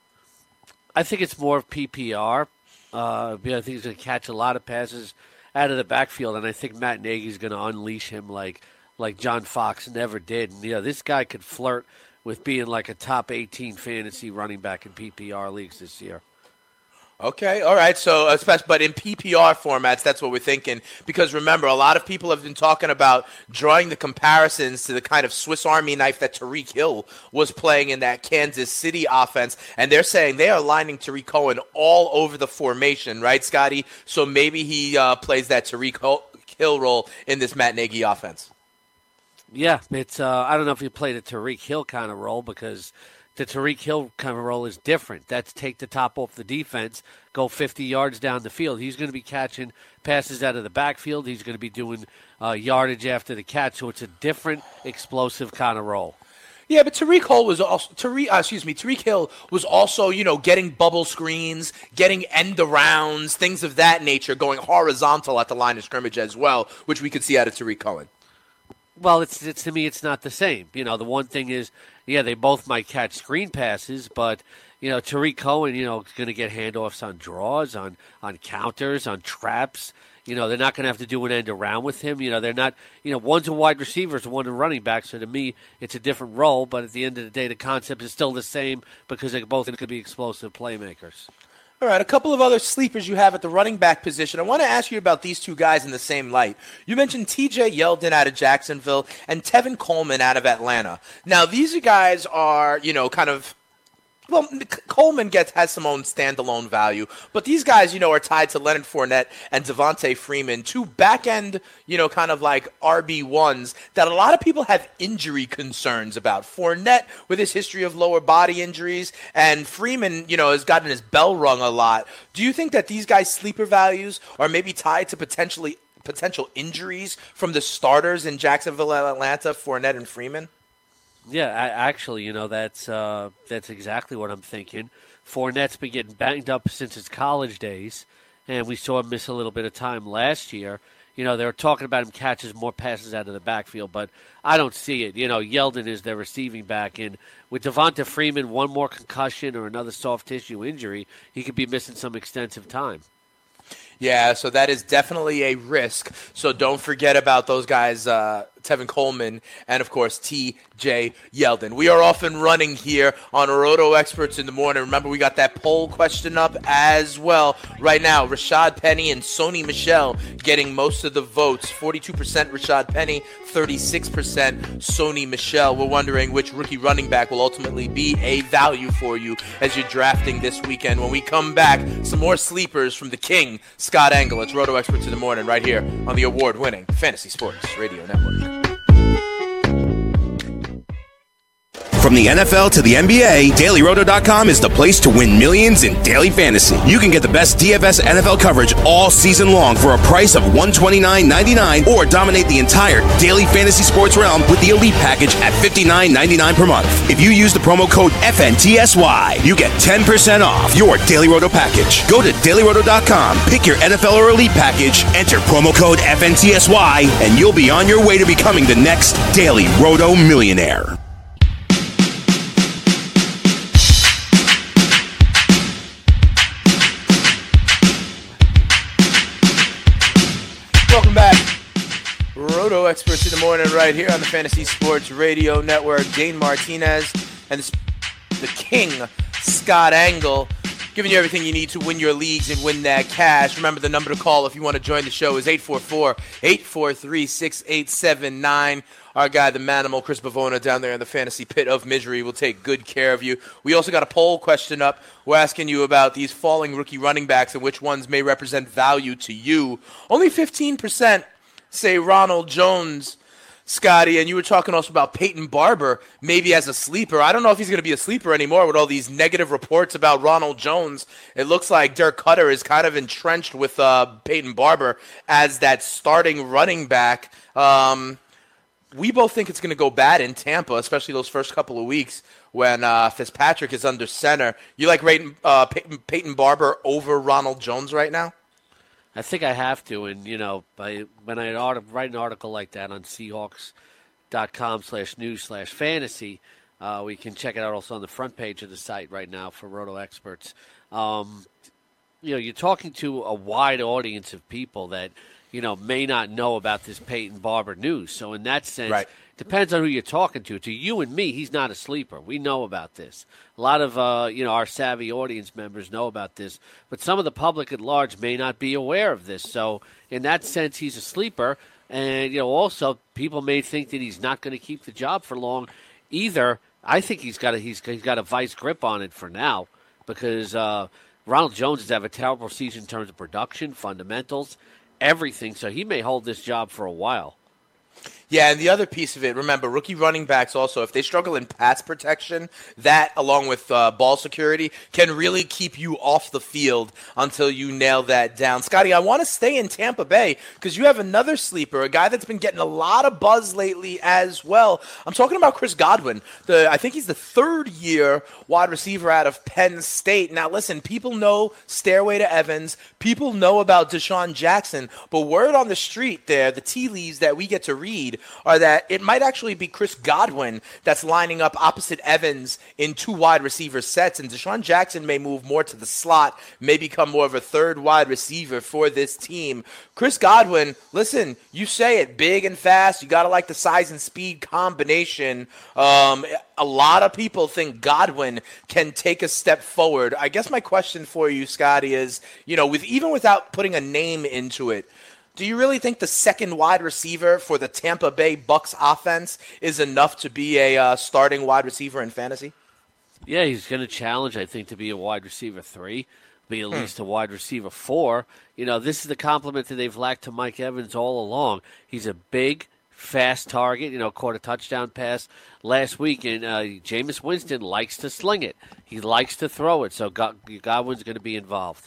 I think it's more P P R. Uh, I think he's going to catch a lot of passes out of the backfield, and I think Matt Nagy's going to unleash him like like John Fox never did. And, you know, this guy could flirt with being like a top eighteen fantasy running back in P P R leagues this year. Okay, all right. So, but in P P R formats, that's what we're thinking. Because remember, a lot of people have been talking about drawing the comparisons to the kind of Swiss Army knife that Tyreek Hill was playing in that Kansas City offense. And they're saying they are lining Tariq Cohen all over the formation, right, Scotty? So maybe he uh, plays that Tyreek Hill role in this Matt Nagy offense. Yeah, it's. Uh, I don't know if he played a Tariq Hill kind of role because The Tyreek Hill kind of role is different. That's take the top off the defense, go fifty yards down the field. He's going to be catching passes out of the backfield. He's going to be doing uh, yardage after the catch. So it's a different, explosive kind of role. Yeah, but Tyreek Hill was also Tyreek. Uh, excuse me, Tyreek Hill was also, you know, getting bubble screens, getting end arounds, things of that nature, going horizontal at the line of scrimmage as well, which we could see out of Tariq Cohen. Well, it's, it's to me, it's not the same. You know, the one thing is, yeah, they both might catch screen passes, but you know, Tariq Cohen, you know, is going to get handoffs on draws, on on counters, on traps. You know, they're not going to have to do an end around with him. You know, they're not, you know, one's a wide receiver, one's a running back. So to me, it's a different role. But at the end of the day, the concept is still the same because they both could be explosive playmakers. All right, a couple of other sleepers you have at the running back position. I want to ask you about these two guys in the same light. You mentioned T J Yeldon out of Jacksonville and Tevin Coleman out of Atlanta. Now, these guys are, you know, kind of, well, Coleman gets has some own standalone value, but these guys, you know, are tied to Leonard Fournette and Devontae Freeman, two back-end, you know, kind of like R B ones that a lot of people have injury concerns about. Fournette with his history of lower body injuries, and Freeman, you know, has gotten his bell rung a lot. Do you think that these guys' sleeper values are maybe tied to potentially potential injuries from the starters in Jacksonville and Atlanta, Fournette and Freeman? Yeah, I, actually, you know, that's uh, that's exactly what I'm thinking. Fournette's been getting banged up since his college days, and we saw him miss a little bit of time last year. You know, they were talking about him catches more passes out of the backfield, but I don't see it. You know, Yeldon is their receiving back, and with Devonta Freeman, one more concussion or another soft tissue injury, he could be missing some extensive time. Yeah, so that is definitely a risk. So don't forget about those guys, uh, Tevin Coleman and, of course, T J Yeldon. We are off and running here on Roto Experts in the Morning. Remember, we got that poll question up as well. Right now, Rashad Penny and Sony Michel getting most of the votes. forty-two percent Rashad Penny, thirty-six percent Sony Michel. We're wondering which rookie running back will ultimately be a value for you as you're drafting this weekend. When we come back, some more sleepers from the King, Scott Engel. It's Roto Experts in the Morning right here on the award-winning Fantasy Sports Radio Network. From the N F L to the N B A, Daily Roto dot com is the place to win millions in daily fantasy. You can get the best D F S N F L coverage all season long for a price of one hundred twenty-nine ninety-nine, or dominate the entire daily fantasy sports realm with the Elite package at fifty-nine ninety-nine per month. If you use the promo code F N T S Y, you get ten percent off your Daily Roto package. Go to Daily Roto dot com, pick your N F L or Elite package, enter promo code F N T S Y, and you'll be on your way to becoming the next Daily Roto millionaire. Welcome back. Roto Experts in the Morning right here on the Fantasy Sports Radio Network. Dane Martinez and the King, Scott Engel, giving you everything you need to win your leagues and win that cash. Remember, the number to call if you want to join the show is eight four four, eight four three, six eight seven nine. Our guy, the Manimal, Chris Bavona, down there in the fantasy pit of misery, will take good care of you. We also got a poll question up. We're asking you about these falling rookie running backs and which ones may represent value to you. Only fifteen percent say Ronald Jones, Scotty, and you were talking also about Peyton Barber maybe as a sleeper. I don't know if he's going to be a sleeper anymore with all these negative reports about Ronald Jones. It looks like Dirk Cutter is kind of entrenched with uh, Peyton Barber as that starting running back. Um... We both think it's going to go bad in Tampa, especially those first couple of weeks when uh, Fitzpatrick is under center. You like Peyton, uh, Peyton, Peyton Barber over Ronald Jones right now? I think I have to, and, you know, I, when I write an article like that on Seahawks dot com slash news slash fantasy, uh, we can check it out also on the front page of the site right now for Roto Experts. Um, you know, you're talking to a wide audience of people that – you know, may not know about this Peyton Barber news. So in that sense, right. Depends on who you're talking to. To you and me, he's not a sleeper. We know about this. A lot of, uh, you know, our savvy audience members know about this. But some of the public at large may not be aware of this. So in that sense, he's a sleeper. And, you know, also people may think that he's not going to keep the job for long either. I think he's got a, he's, he's got a vice grip on it for now because uh, Ronald Jones has had a terrible season in terms of production, fundamentals, everything, so he may hold this job for a while. Yeah, and the other piece of it, remember, rookie running backs also, if they struggle in pass protection, that, along with uh, ball security, can really keep you off the field until you nail that down. Scotty, I want to stay in Tampa Bay because you have another sleeper, a guy that's been getting a lot of buzz lately as well. I'm talking about Chris Godwin. The, I think he's the third-year wide receiver out of Penn State. Now, listen, people know Stairway to Evans. People know about Deshaun Jackson. But word on the street there, the tea leaves that we get to read, are that it might actually be Chris Godwin that's lining up opposite Evans in two wide receiver sets, and Deshaun Jackson may move more to the slot, may become more of a third wide receiver for this team. Chris Godwin, listen, you say it, big and fast. You got to like the size and speed combination. Um, a lot of people think Godwin can take a step forward. I guess my question for you, Scotty, is, you know, with even without putting a name into it, do you really think the second wide receiver for the Tampa Bay Bucs offense is enough to be a uh, starting wide receiver in fantasy? Yeah, he's going to challenge, I think, to be a wide receiver three, be at hmm. least a wide receiver four. You know, this is the compliment that they've lacked to Mike Evans all along. He's a big, fast target, you know, caught a touchdown pass last week, and uh, Jameis Winston likes to sling it. He likes to throw it, so Godwin's going to be involved.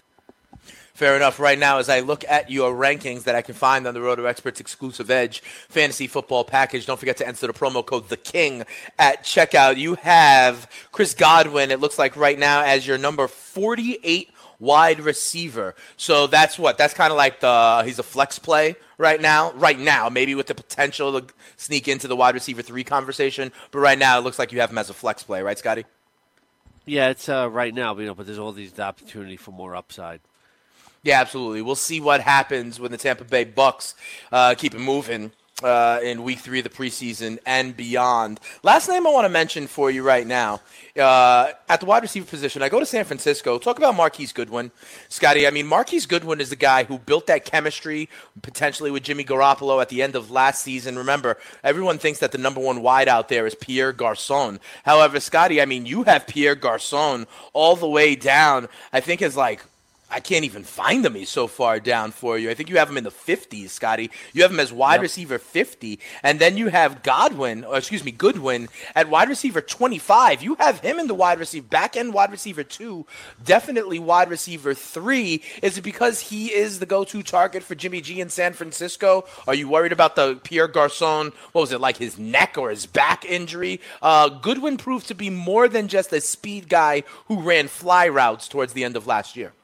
Fair enough. Right now, as I look at your rankings that I can find on the Roto Experts exclusive Edge fantasy football package, don't forget to enter the promo code THEKING at checkout. You have Chris Godwin, it looks like right now, as your number forty-eight wide receiver. So that's what? That's kind of like the he's a flex play right now. Right now, maybe with the potential to sneak into the wide receiver three conversation. But right now, it looks like you have him as a flex play, right, Scotty? Yeah, it's uh, right now, you know, but there's all these opportunity for more upside. Yeah, absolutely. We'll see what happens when the Tampa Bay Bucs uh, keep it moving uh, in week three of the preseason and beyond. Last name I want to mention for you right now, uh, at the wide receiver position, I go to San Francisco. Talk about Marquise Goodwin. Scotty, I mean, Marquise Goodwin is the guy who built that chemistry potentially with Jimmy Garoppolo at the end of last season. Remember, everyone thinks that the number one wide out there is Pierre Garçon. However, Scotty, I mean, you have Pierre Garçon all the way down, I think, is like, I can't even find him. He's so far down for you. I think you have him in the fifties, Scotty. You have him as wide yep. receiver fifty. And then you have Godwin, or excuse me, Goodwin at wide receiver twenty-five. You have him in the wide receiver, back end wide receiver two, definitely wide receiver three. Is it because he is the go-to target for Jimmy G in San Francisco? Are you worried about the Pierre Garçon, what was it, like his neck or his back injury? Uh, Goodwin proved to be more than just a speed guy who ran fly routes towards the end of last year.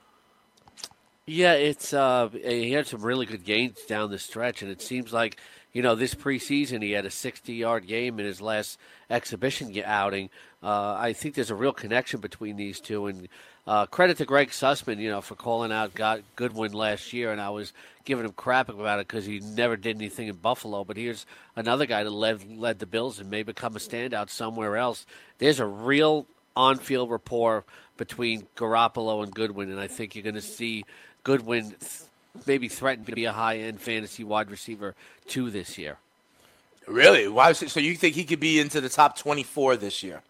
Yeah, it's uh, he had some really good gains down the stretch, and it seems like, you know, this preseason he had a sixty-yard game in his last exhibition outing. Uh, I think there's a real connection between these two, and uh, credit to Greg Sussman, you know, for calling out God Goodwin last year, and I was giving him crap about it because he never did anything in Buffalo. But here's another guy that led led the Bills and may become a standout somewhere else. There's a real on-field rapport between Garoppolo and Goodwin, and I think you're going to see Goodwin maybe threaten to be a high-end fantasy wide receiver two this year. Really? Why? So you think he could be into the top twenty-four this year?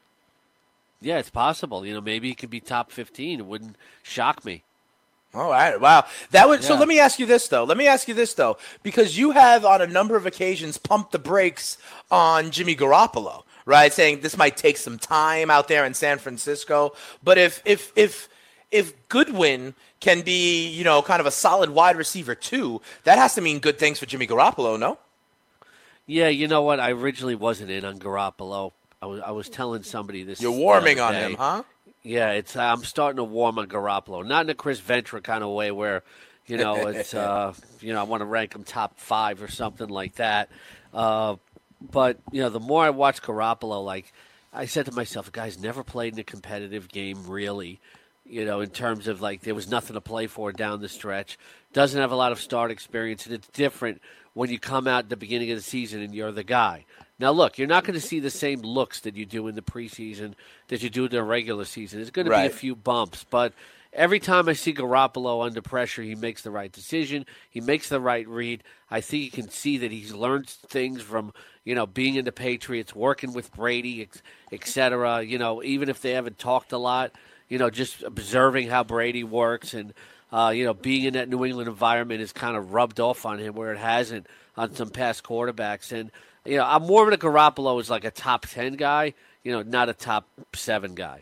Yeah, it's possible. You know, maybe he could be top fifteen. It wouldn't shock me. All right. Wow. That would. Yeah. So let me ask you this though. Let me ask you this though, because you have on a number of occasions pumped the brakes on Jimmy Garoppolo, right? Saying this might take some time out there in San Francisco. But if if if if Goodwin can be, you know, kind of a solid wide receiver too, that has to mean good things for Jimmy Garoppolo, no? Yeah, you know what? I originally wasn't in on Garoppolo. I was I was telling somebody this. You're warming on day. him, huh? Yeah, it's I'm starting to warm on Garoppolo. Not in a Chris Ventura kind of way where, you know, it's uh, you know, I want to rank him top five or something like that. Uh, but you know, the more I watch Garoppolo, like I said to myself, the guy's never played in a competitive game really. You know, in terms of like there was nothing to play for down the stretch. Doesn't have a lot of start experience, and it's different when you come out at the beginning of the season and you're the guy. Now, look, you're not going to see the same looks that you do in the preseason that you do in the regular season. There's going to right. be a few bumps, but every time I see Garoppolo under pressure, he makes the right decision. He makes the right read. I think you can see that he's learned things from, you know, being in the Patriots, working with Brady, et cetera. You know, even if they haven't talked a lot, you know, just observing how Brady works. And uh, you know, being in that New England environment is kind of rubbed off on him where it hasn't on some past quarterbacks. And, you know, I'm more of a Garoppolo as like a top ten guy, you know, not a top seven guy.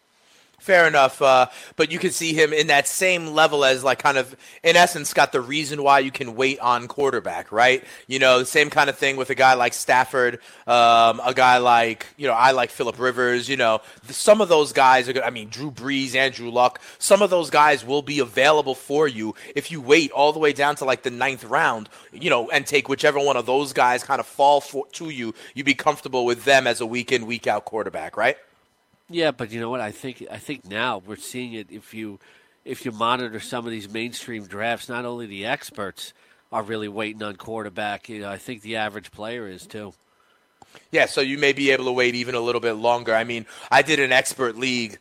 Fair enough, uh, but you can see him in that same level as, like, kind of, in essence, got the reason why you can wait on quarterback, right? You know, the same kind of thing with a guy like Stafford, um, a guy like, you know, I like Phillip Rivers, you know. Some of those guys, are, I mean, Drew Brees, Andrew Luck, some of those guys will be available for you if you wait all the way down to, like, the ninth round, you know, and take whichever one of those guys kind of fall for, to you. You'd be comfortable with them as a week-in, week-out quarterback, right? Yeah, but you know what? I think I think now we're seeing it. If you if you monitor some of these mainstream drafts, not only the experts are really waiting on quarterback. You know, I think the average player is too. Yeah, so you may be able to wait even a little bit longer. I mean, I did an expert league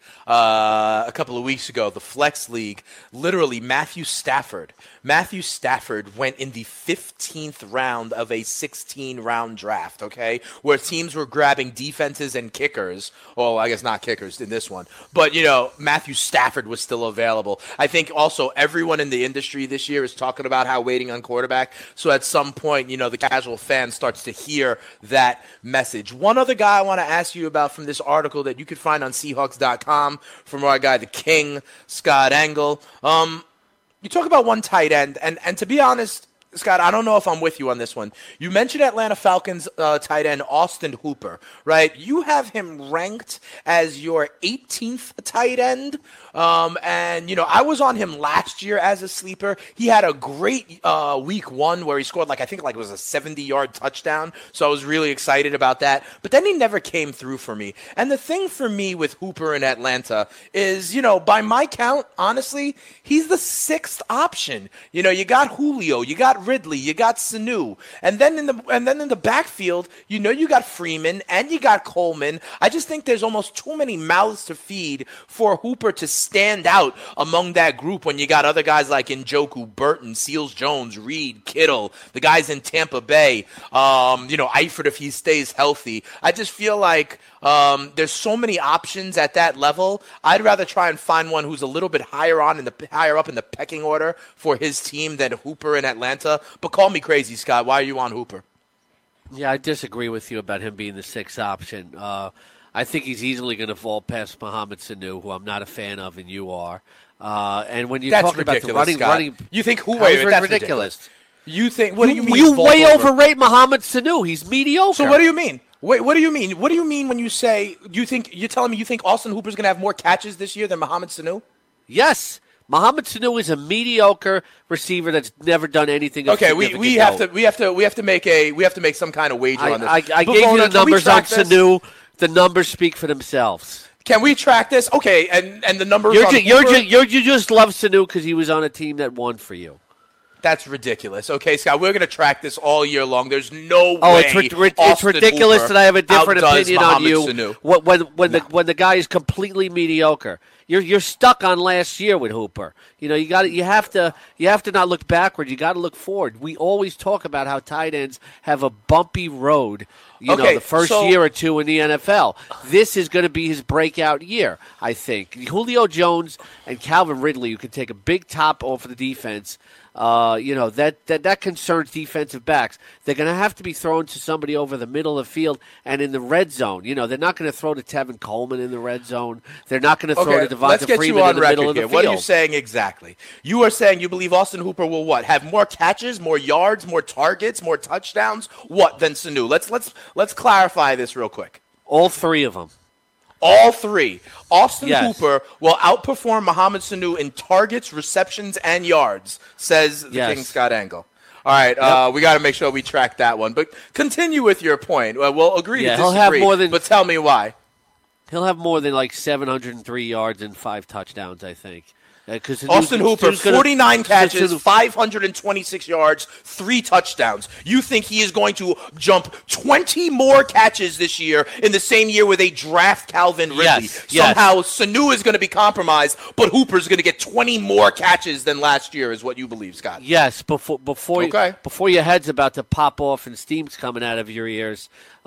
uh, a couple of weeks ago, the Flex League. Literally, Matthew Stafford. Matthew Stafford went in the fifteenth round of a sixteen-round draft, okay, where teams were grabbing defenses and kickers. Well, I guess not kickers in this one. But, you know, Matthew Stafford was still available. I think also everyone in the industry this year is talking about how waiting on quarterback. So at some point, you know, the casual fan starts to hear that message. One other guy I want to ask you about from this article that you could find on Seahawks dot com from our guy, the King, Scott Engel. Um, you talk about one tight end, and, and to be honest, Scott, I don't know if I'm with you on this one. You mentioned Atlanta Falcons uh, tight end Austin Hooper, right? You have him ranked as your eighteenth tight end. Um, and, you know, I was on him last year as a sleeper. He had a great uh, week one where he scored, like, I think like it was a seventy-yard touchdown. So I was really excited about that. But then he never came through for me. And the thing for me with Hooper in Atlanta is, you know, by my count, honestly, he's the sixth option. You know, you got Julio, you got Ridley, you got Sanu. And then in the and then in the backfield, you know, you got Freeman and you got Coleman. I just think there's almost too many mouths to feed for Hooper to stand out among that group when you got other guys like Njoku, Burton, Seals Jones, Reed, Kittle, the guys in Tampa Bay, um, you know, Eifert if he stays healthy. I just feel like um, there's so many options at that level. I'd rather try and find one who's a little bit higher on in the higher up in the pecking order for his team than Hooper in Atlanta. But call me crazy, Scott. Why are you on Hooper? Yeah, I disagree with you about him being the sixth option. Uh, I think he's easily going to fall past Mohamed Sanu, who I'm not a fan of, and you are. Uh, and when you that's talk about the running, Scott. running, you think who? Wait, that's ridiculous. ridiculous. You think? What you, do you mean? You way over? overrate Mohamed Sanu. He's mediocre. So what do you mean? Wait, what do you mean? What do you mean when you say you think you're telling me you think Austin Hooper's going to have more catches this year than Mohamed Sanu? Yes. Mohamed Sanu is a mediocre receiver that's never done anything. Okay, we, we have to we have to we have to make a we have to make some kind of wager I, on this. I, I gave you the numbers on Sanu. The numbers speak for themselves. Can we track this? Okay, and, and the numbers. You're on ju- you're ju- you're you just love Sanu because he was on a team that won for you. That's ridiculous. Okay, Scott, we're going to track this all year long. There's no oh, way. it's, ri- ri- it's ridiculous Hooper that I have a different opinion Mohamed on you. Sanu. When when, when no. the when the guy is completely mediocre. You're you're stuck on last year with Hooper. You know, you got you have to you have to not look backward. You got to look forward. We always talk about how tight ends have a bumpy road. You okay, know, the first so, year or two in the N F L. This is going to be his breakout year, I think. Julio Jones and Calvin Ridley, who can take a big top off of the defense. Uh, you know, that, that that concerns defensive backs. They're going to have to be thrown to somebody over the middle of the field and in the red zone. You know, they're not going to throw to Tevin Coleman in the red zone. They're not going to throw okay, to Devonta let's get Freeman you on in the record middle of the here. field. What are you saying exactly? You are saying you believe Austin Hooper will what? Have more catches, more yards, more targets, more touchdowns? What than Sanu? Let's let's let's clarify this real quick. All three of them. All three. Austin yes. Hooper will outperform Mohamed Sanu in targets, receptions, and yards, says the yes. King Scott Engel. All right, yep. uh, we got to make sure we track that one. But continue with your point. Uh, we'll agree yeah, to disagree, he'll have more than, but tell me why. He'll have more than like seven hundred three yards and five touchdowns, I think. Uh, Austin Hooper, forty-nine catches, five hundred twenty-six yards, three touchdowns. You think he is going to jump twenty more catches this year in the same year where they draft Calvin Ridley? Yes, Somehow yes. Sanu is going to be compromised, but Hooper's going to get twenty more catches than last year is what you believe, Scott. Yes, before before okay. you, before your head's about to pop off and steam's coming out of your ears.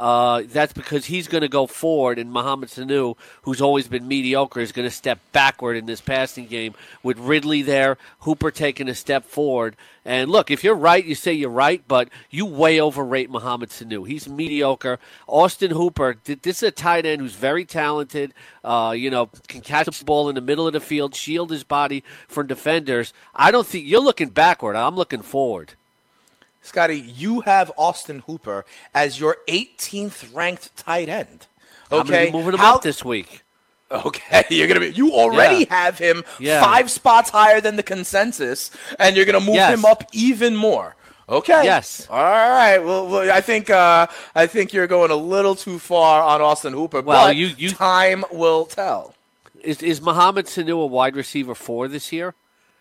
uh, that's because he's going to go forward, and Mohamed Sanu, who's always been mediocre, is going to step backward in this passing game with Ridley there, Hooper taking a step forward. And look, if you're right, you say you're right, but you way overrate Mohamed Sanu. He's mediocre. Austin Hooper, this is a tight end who's very talented, uh, you know, can catch the ball in the middle of the field, shield his body from defenders. I don't think you're looking backward. I'm looking forward. Scotty, you have Austin Hooper as your eighteenth ranked tight end. Okay, I'm gonna be moving him How, up this week. Okay, you're gonna be. You already Yeah. have him Yeah. five spots higher than the consensus, and you're gonna move Yes. him up even more. Okay. Yes. All right. Well, well I think uh, I think you're going a little too far on Austin Hooper. Well, but you- you- time will tell. Is is Mohamed Sanu a wide receiver four this year?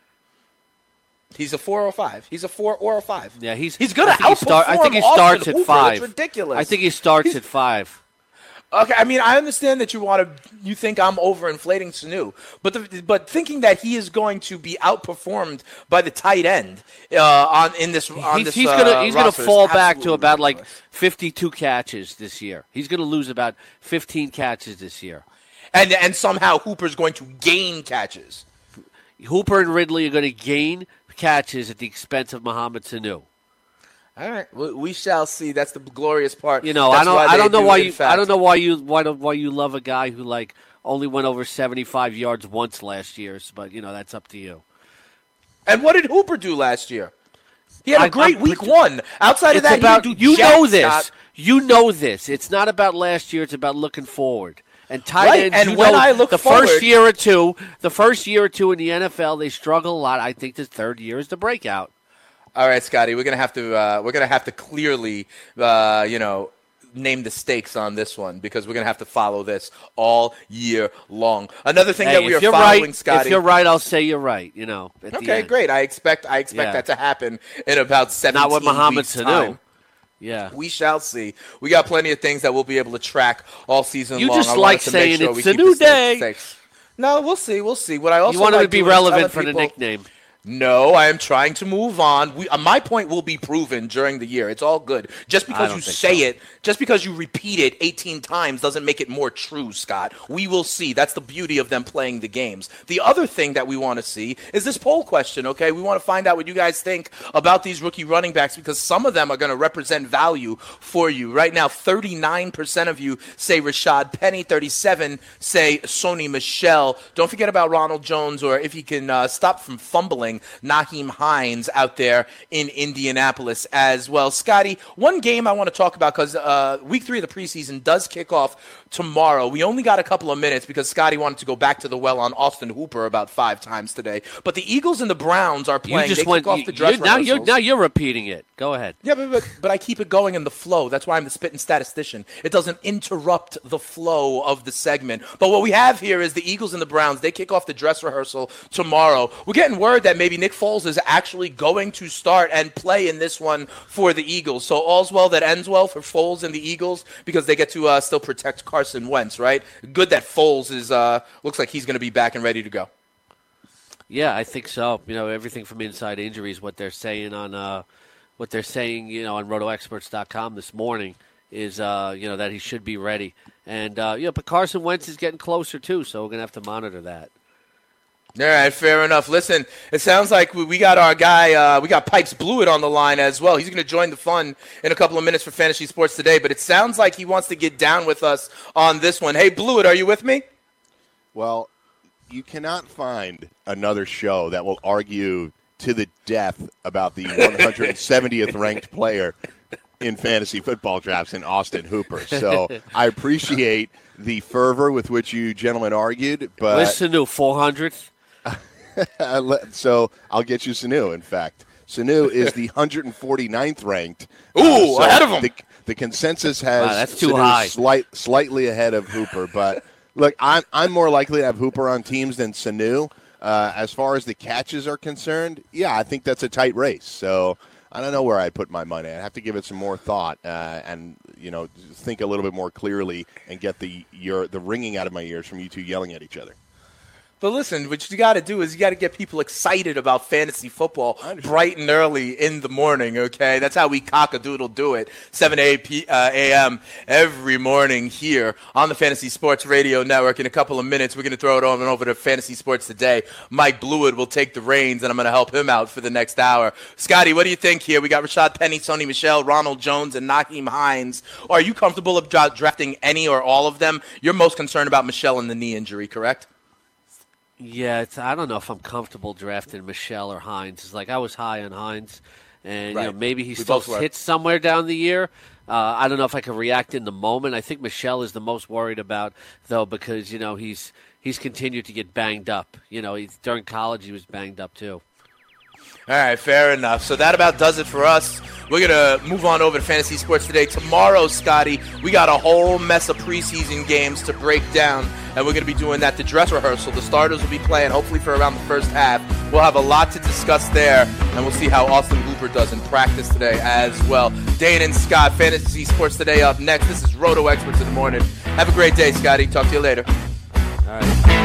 He's a four or five. He's a four or a five. Yeah, he's he's going I to think he outperform start- I think he Austin starts at Hooper. five. That's ridiculous. I think he starts He's- at five. Okay, I mean, I understand that you want to, you think I'm overinflating Sanu, but the, but thinking that he is going to be outperformed by the tight end uh, on in this on He's, this he's uh, gonna he's gonna roster is fall back to absolutely about like ridiculous. fifty-two catches this year. He's gonna lose about fifteen catches this year. and and somehow Hooper's going to gain catches. Hooper and Ridley are going to gain catches at the expense of Mohamed Sanu. All right, we, we shall see. That's the glorious part. You know, That's I don't why I they don't know do, why in you fact- I don't know why you why do, why you love a guy who like only went over seventy-five yards once last year, but you know that's up to you. And what did Hooper do last year? He had a I- great I'm- week one. Outside of It's that, about he didn't do you jack, know this. Scott. You know this. It's not about last year. It's about looking forward. And tight Right, ends, and you when know, I look the forward- first year or two, the first year or two in the N F L, they struggle a lot. I think the third year is the breakout. All right, Scotty, we're gonna have to uh, we're gonna have to clearly, uh, you know, name the stakes on this one because we're gonna have to follow this all year long. Another thing Hey, that we if are you're following, right, Scotty. if you're right, I'll say you're right. You know. At the okay, end. great. I expect I expect Yeah. that to happen in about seventeen Not with Mohamed weeks' Sanu. time. Yeah. We shall see. We got plenty of things that we'll be able to track all season You long. just I want like us to make saying sure it's we a keep new the stakes- day. stakes. No, we'll see. We'll see. What I also You want him like to be doing is relevant telling for the people- nickname. No, I am trying to move on. We, uh, my point will be proven during the year. It's all good. Just because don't you think say so. it, just because you repeat it eighteen times doesn't make it more true, Scott. We will see. That's the beauty of them playing the games. The other thing that we want to see is this poll question, okay? We want to find out what you guys think about these rookie running backs because some of them are going to represent value for you. Right now, thirty-nine percent of you say Rashad Penny, thirty-seven say Sony Michel. Don't forget about Ronald Jones, or if he can uh, stop from fumbling, Naheem Hines out there in Indianapolis as well. Scotty, one game I want to talk about because uh, week three of the preseason does kick off tomorrow. We only got a couple of minutes because Scotty wanted to go back to the well on Austin Hooper about five times today. But the Eagles and the Browns are You playing. just they went. kick off you- the dress you- now you're rehearsals. now you're repeating it. Go ahead. Yeah, but, but but I keep it going in the flow. That's why I'm the spitting statistician. It doesn't interrupt the flow of the segment. But what we have here is the Eagles and the Browns. They kick off the dress rehearsal tomorrow. We're getting word that maybe Nick Foles is actually going to start and play in this one for the Eagles. So all's well that ends well for Foles and the Eagles because they get to uh, still protect Carson Wentz, right? Good that Foles is uh, looks like he's going to be back and ready to go. Yeah, I think so. You know, everything from inside injuries, what they're saying on uh, what they're saying, you know, on roto experts dot com this morning is, uh, you know, that he should be ready. And, uh, yeah, but Carson Wentz is getting closer, too, so we're going to have to monitor that. All right, fair enough. Listen, it sounds like we we got our guy, uh, we got Pipes Blewett on the line as well. He's going to join the fun in a couple of minutes for Fantasy Sports Today, but it sounds like he wants to get down with us on this one. Hey, Blewett, are you with me? Well, you cannot find another show that will argue to the death about the one hundred seventieth ranked player in fantasy football drafts in Austin Hooper. So I appreciate the fervor with which you gentlemen argued, but Listen to four hundredth. so I'll get you Sanu, in fact. Sanu is the one hundred forty-ninth ranked. Ooh, Uh, so ahead of him. The, the consensus has Wow, that's too Sanu high. Slight, slightly ahead of Hooper, but look, I'm I'm more likely to have Hooper on teams than Sanu. Uh, as far as the catches are concerned, yeah, I think that's a tight race. So I don't know where I'd put my money. I'd have to give it some more thought uh, and you know think a little bit more clearly and get the your the ringing out of my ears from you two yelling at each other. But listen, what you got to do is you got to get people excited about fantasy football bright and early in the morning, okay? That's how we cock-a-doodle do it, seven a.m. every morning here on the Fantasy Sports Radio Network. In a couple of minutes, we're going to throw it on and over to Fantasy Sports Today. Mike Blewett will take the reins, and I'm going to help him out for the next hour. Scotty, what do you think here? We got Rashad Penny, Sony Michel, Ronald Jones, and Naheem Hines. Are you comfortable of dra- drafting any or all of them? You're most concerned about Michel and the knee injury, correct? Yeah, it's, I don't know if I'm comfortable drafting Michel or Hines. It's like I was high on Hines, and right. you know, maybe he we still hits somewhere down the year. Uh, I don't know if I can react in the moment. I think Michel is the most worried about, though, because you know he's he's continued to get banged up. You know, he's, during college he was banged up too. All right, fair enough. So that about does it for us. We're going to move on over to Fantasy Sports Today. Tomorrow, Scotty, we got a whole mess of preseason games to break down, and we're going to be doing that, the dress rehearsal. The starters will be playing, hopefully, for around the first half. We'll have a lot to discuss there, and we'll see how Austin Hooper does in practice today as well. Dane and Scott, Fantasy Sports Today up next. This is Roto Experts in the Morning. Have a great day, Scotty. Talk to you later. All right.